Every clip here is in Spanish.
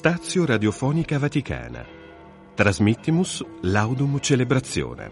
Stazio Radiofonica Vaticana. Transmittimus laudum celebrationem.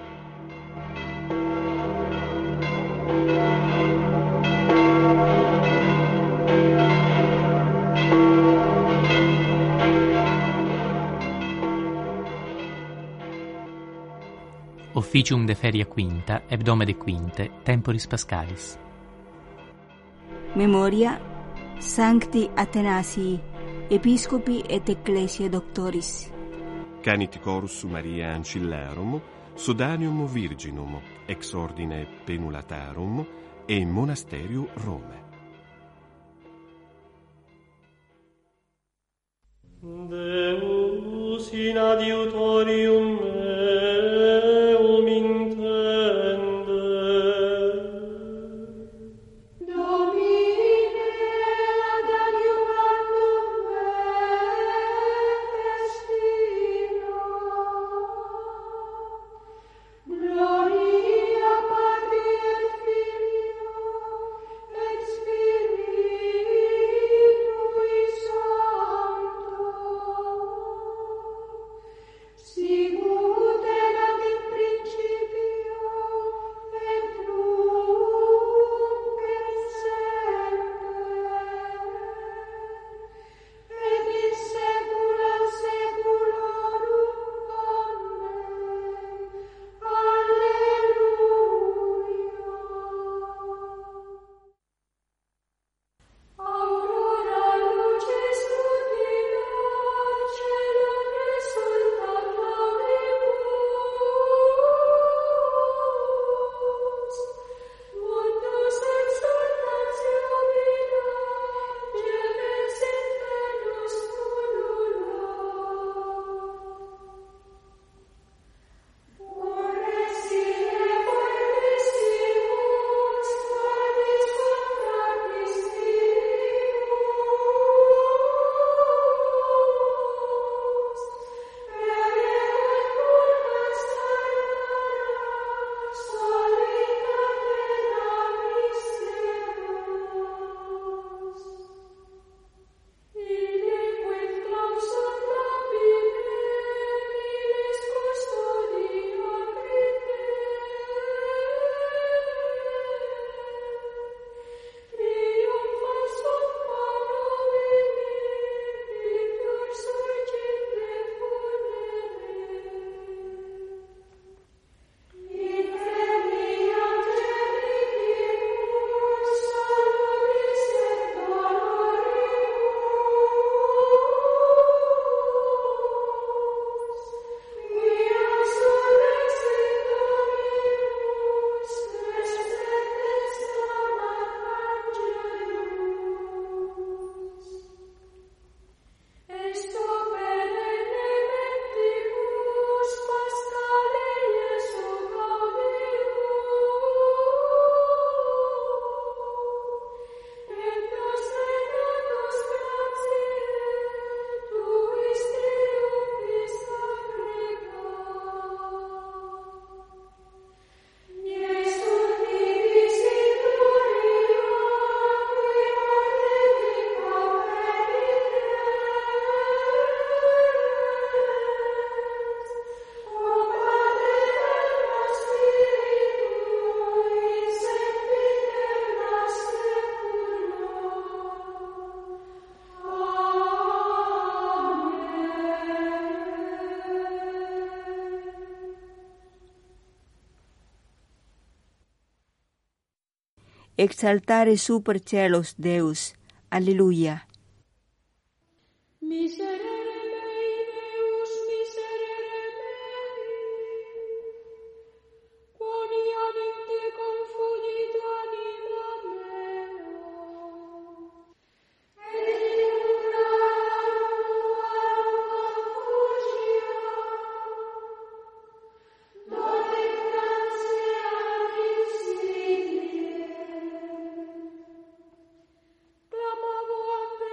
Officium de feria quinta, hebdome de quinte, temporis pascalis. Memoria Sancti Athanasii, Episcopi et Ecclesiae Doctoris. Canit Chorus Maria Ancillarum, Sodanium Virginum, ex ordine Penulatarum e Monasterium Rome. Deus in adiutorium meum intende. Domine ad adiuvandum me destino. Gloria Patri et Filio et Spiritui Sancto. Sicut erat in principio et nunc et semper et in saecula saeculorum. Amen. Alleluia. Aurora lucis lumina, caelum resultat laudibus. Mundus exaltatione, gemens in venus pullula. Orresine formissimus, qualis contractis vivus. Pereat pulvas tardaras, soli catena misterus. Illiquid clausum lapide, miles custodia crite. Triumphans pompano veni, victor surgite funere. Inteni angelicis, salutis et doloribus. Via surrexit Dominus, est et stabat angelus. Est opere elementibus, Pascale Iesu gaudium. Et nos regalos gratiae, tuis triumphis aggrega. Iesur divis in gloria, qui morte vinca pericles. O Pater et Spiritui, sempiter saecula. Exaltare super celos Deus. Alleluia. Miserere mei, Deus, miserere mei. Quoniam in te confugit anima mea. Et in umbra tuarum confugia. Done gratia insidie. Clamavo a te,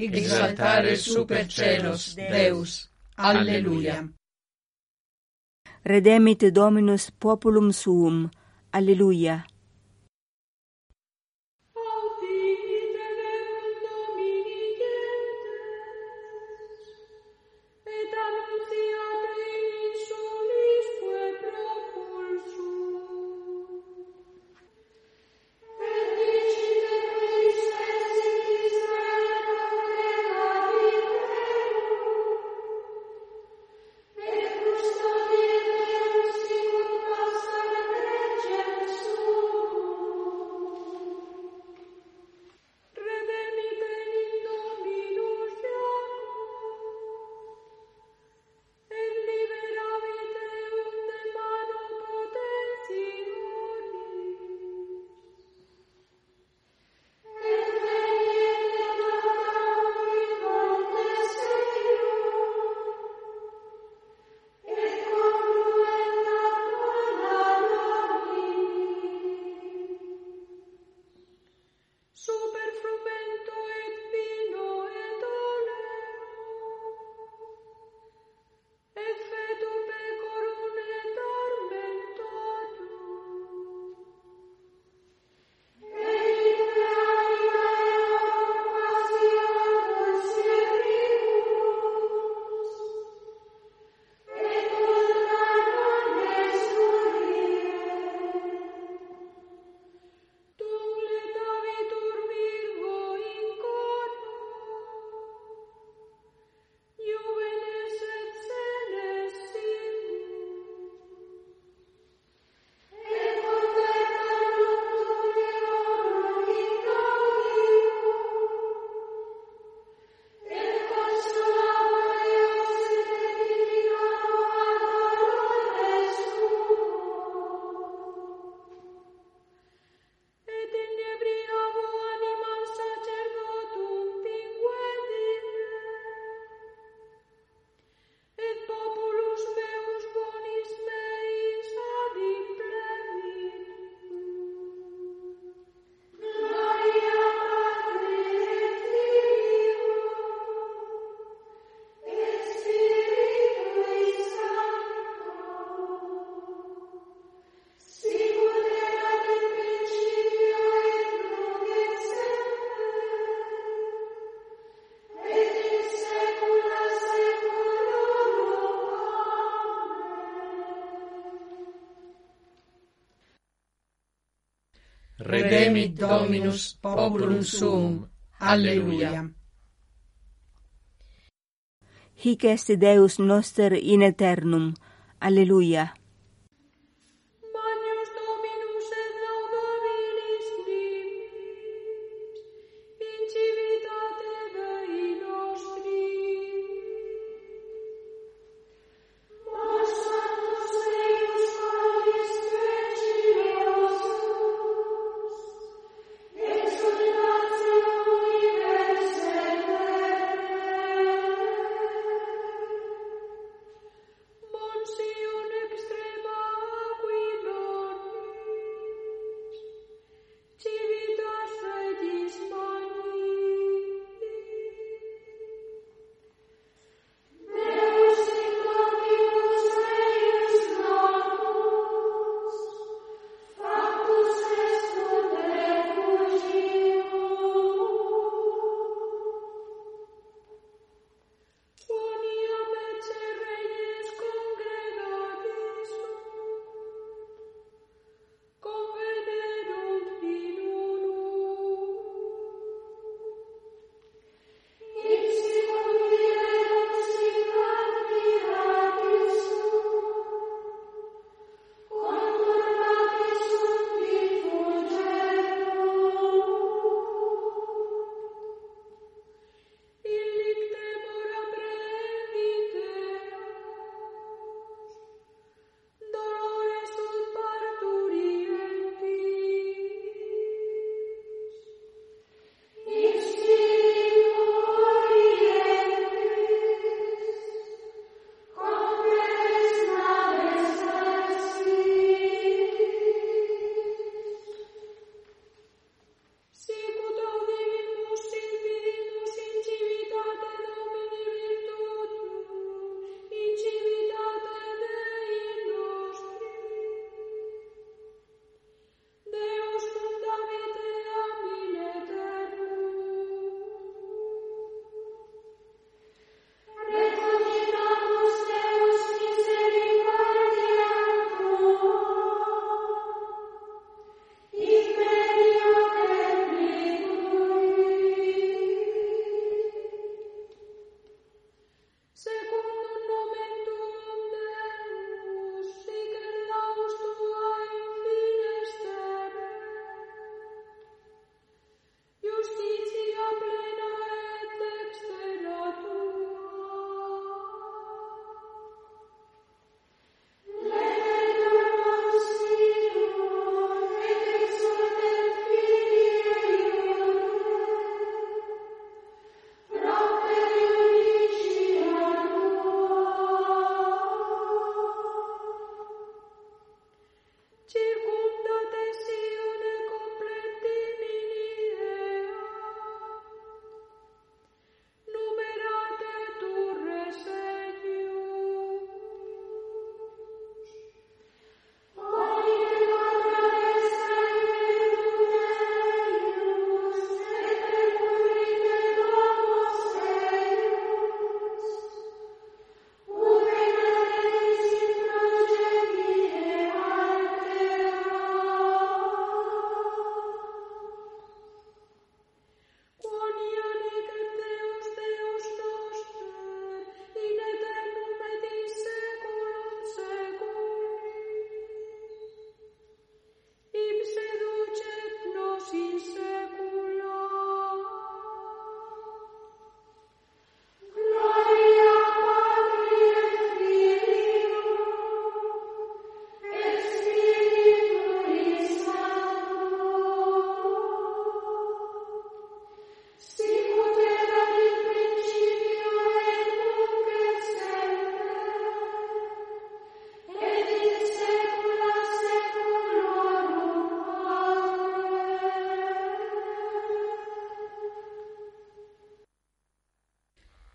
exaltare super celos Deus. Alleluia. Redemit Dominus populum suum. Alleluia. Audite verbum Domini gentes, et annunciate in insulisque propulsum. Et dicite Christes in Israel congregavi et custodiet Deus sicut passare regem suum. Redemite in Dominus Iacobus, et liberavit eum de mano potentioris. Et veniete Abraham voltes et congruent ad bona Domini. Super frumento et vino et oleo, et fetu pecorum et armentorum. Et in reanima eorum passiones seribus, et ultra nones Tum letavitur Virgo in corno, juvenes et senescimus. Et convertam nocturiorum in gaudium, et consolabo Deus et edificabo ad valore suo. Et inebriavo animam sacerdotum pinguedine, et populus meus bonis meis ad implemit. Gloria Patri et Filio et Spiritui Sancto, sicut erat in principio et nunc et semper, et in saecula saeculorum. Amen. Redemit Dominus populum suum. Alleluia. Hic est Deus noster in aeternum. Alleluia. Magnus Dominus et laudabilis nimis, in civitate Dei nostri. Mos Sanctus Deus Colis Speciosus, exultatio universae Monsium extremum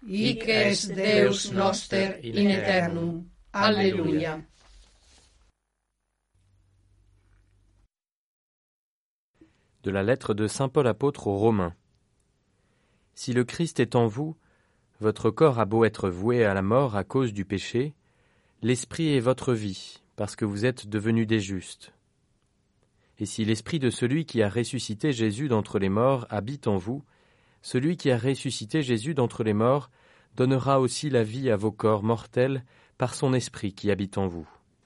hic est Deus noster in aeternum. Alléluia. De la lettre de saint Paul apôtre aux Romains. Si le Christ est en vous, votre corps a beau être voué à la mort à cause du péché, l'esprit est votre vie, parce que vous êtes devenus des justes. Et si l'esprit de celui qui a ressuscité Jésus d'entre les morts habite en vous, celui qui a ressuscité Jésus d'entre les morts donnera aussi la vie à vos corps mortels par son esprit qui habite en vous.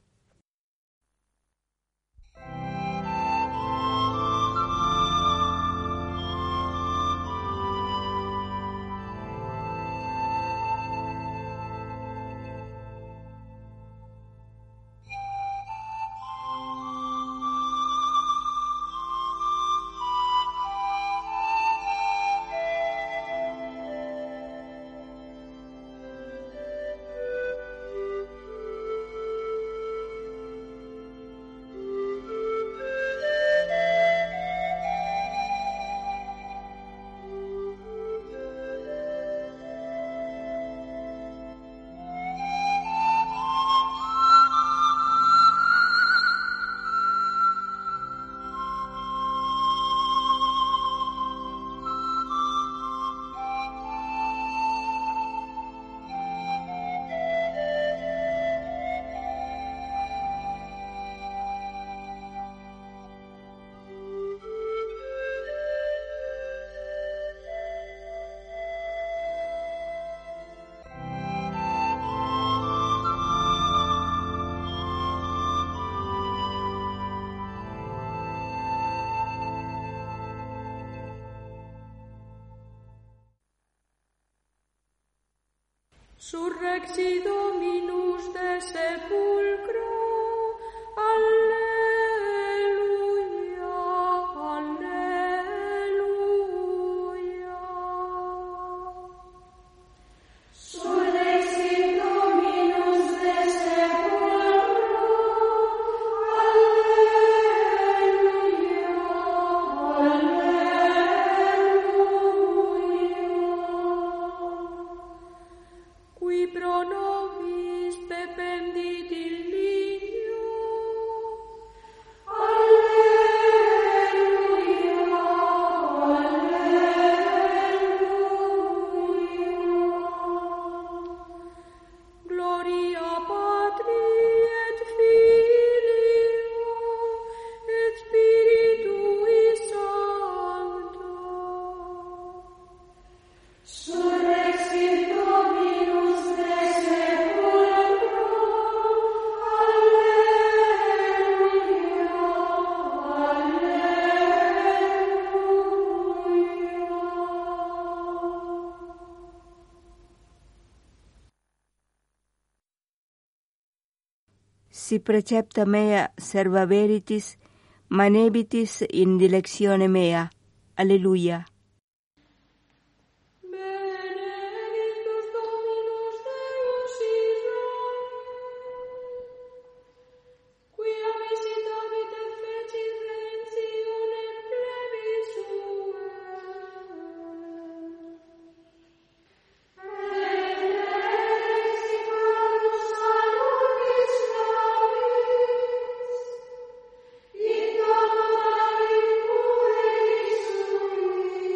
Surrexi Dominus de sepulcro, Alleluia, Alleluia. Surrexi Dominus de sepulcro, Alleluia, Alleluia. Qui pro nobis dependit illigno. Alleluia, Alleluia. Gloria Patri et Filio et Spiritui Sancto. Surrexit Dominus de sepulcro, Alleluia, Alleluia. Si precepta mea serva veritis, manebitis in dilectione mea. Alleluia. Benedictus Dominus Deus Israel, quia visitavit et fecit redemptione plebis suae. Et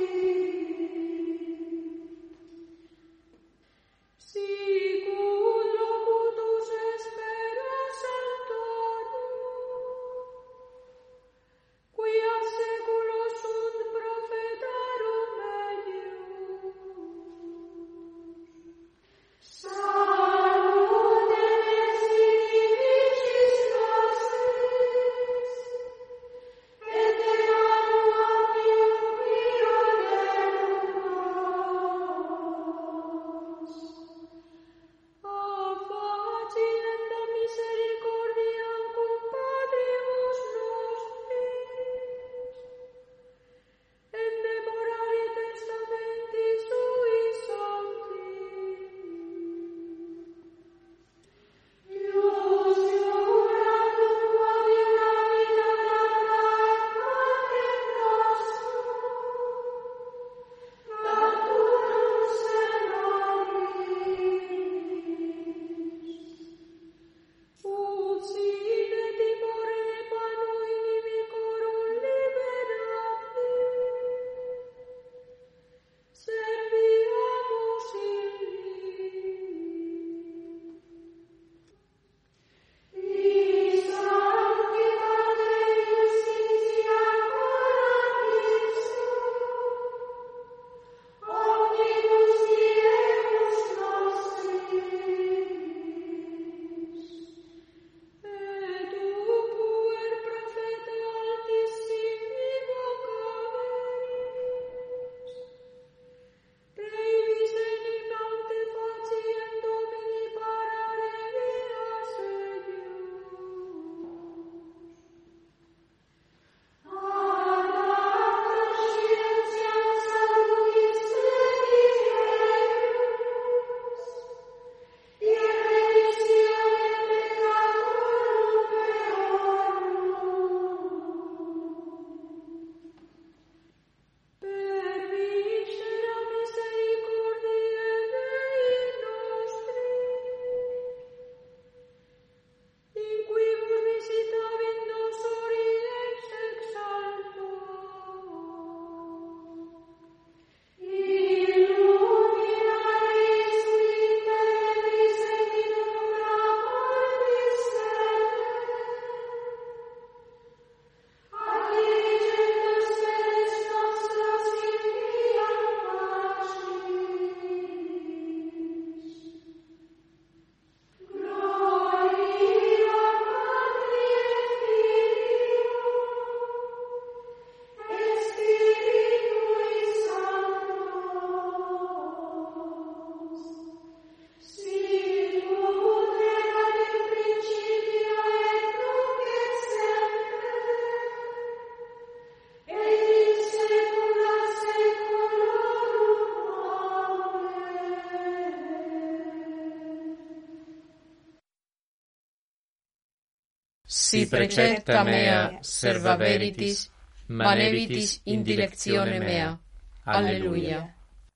si precepta mea serva veritis, manevitis in dilectione mea. Alleluia.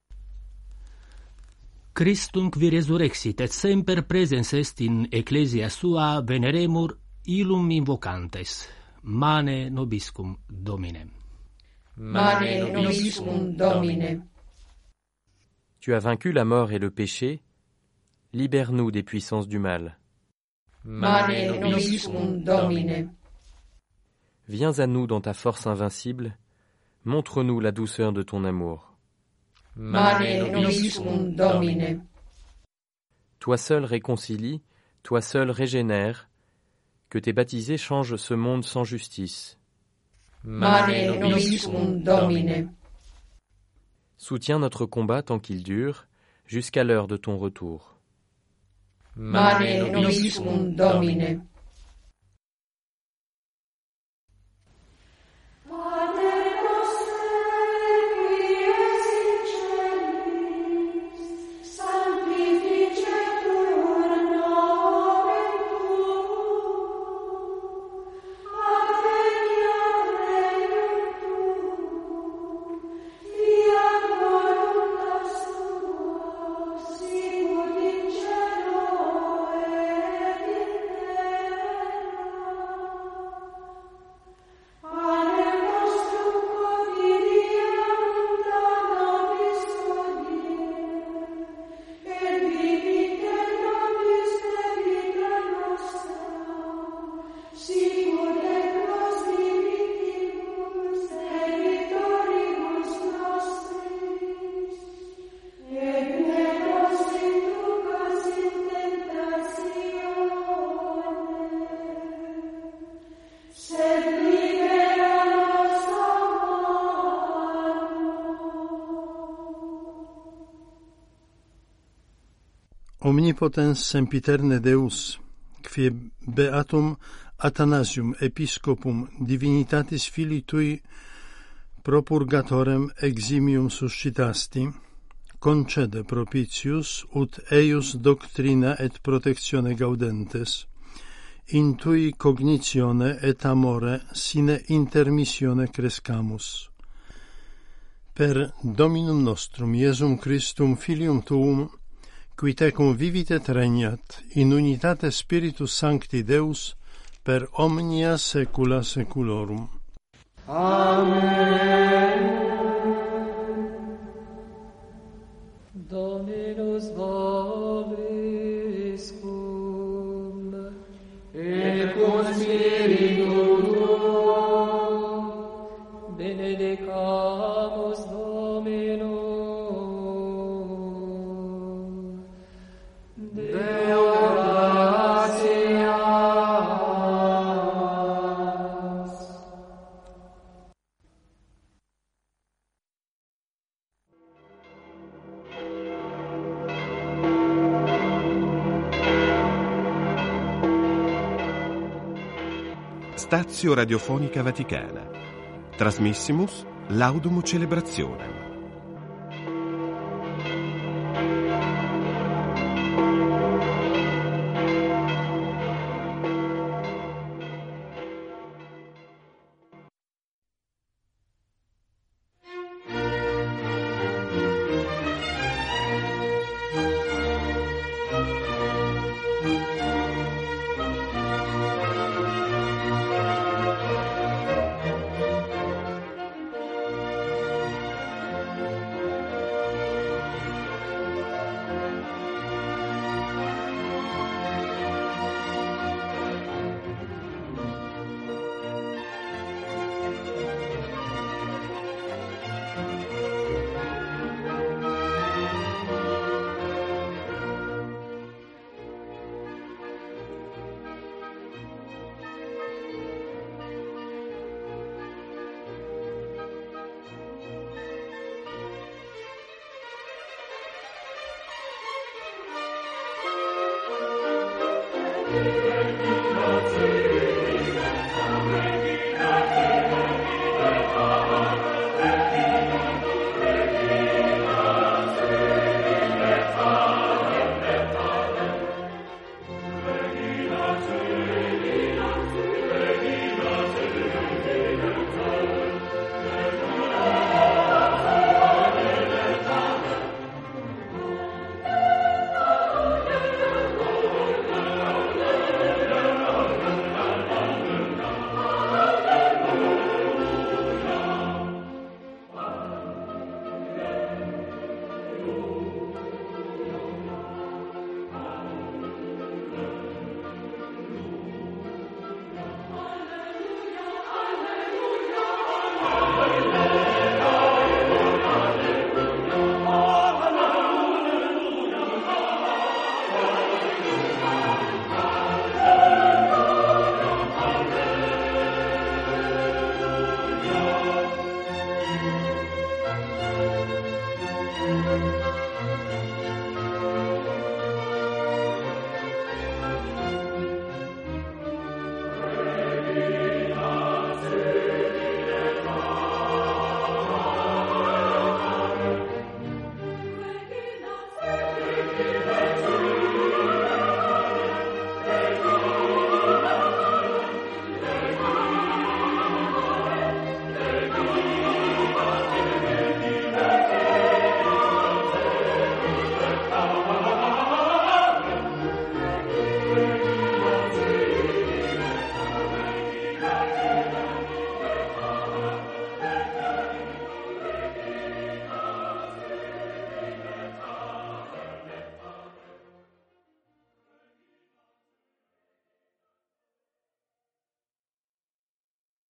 Christum qui resurrexit et semper presens est in ecclesia sua veneremur illum invocantes. Mane nobiscum Domine. Mane nobiscum Domine. Tu as vaincu la mort et le péché, libère-nous des puissances du mal. Mane nobiscum Domine. Viens à nous dans ta force invincible, montre-nous la douceur de ton amour. Mane nobiscum Domine. Toi seul réconcilie, toi seul régénère, que tes baptisés changent ce monde sans justice. Mane nobiscum Domine. Soutiens notre combat tant qu'il dure, jusqu'à l'heure de ton retour. Mane nobiscum Domine. Omnipotens sempiterne Deus, quie beatum Athanasium episcopum divinitatis filii tui propurgatorem eximium suscitasti, concede propitius ut eius doctrina et protectione gaudentes, in tui cognitione et amore sine intermissione crescamus. Per Dominum nostrum Iesum Christum filium tuum, qui tecum vivit et regnat in unitate Spiritus Sancti Deus per omnia saecula saeculorum. Amen. Dominus vobiscum, Et cum spiritu tuo, benedicamus Dominum, Deo gratias. Stazio Radiofonica Vaticana. Trasmissimus Laudum Celebrationem. Amen.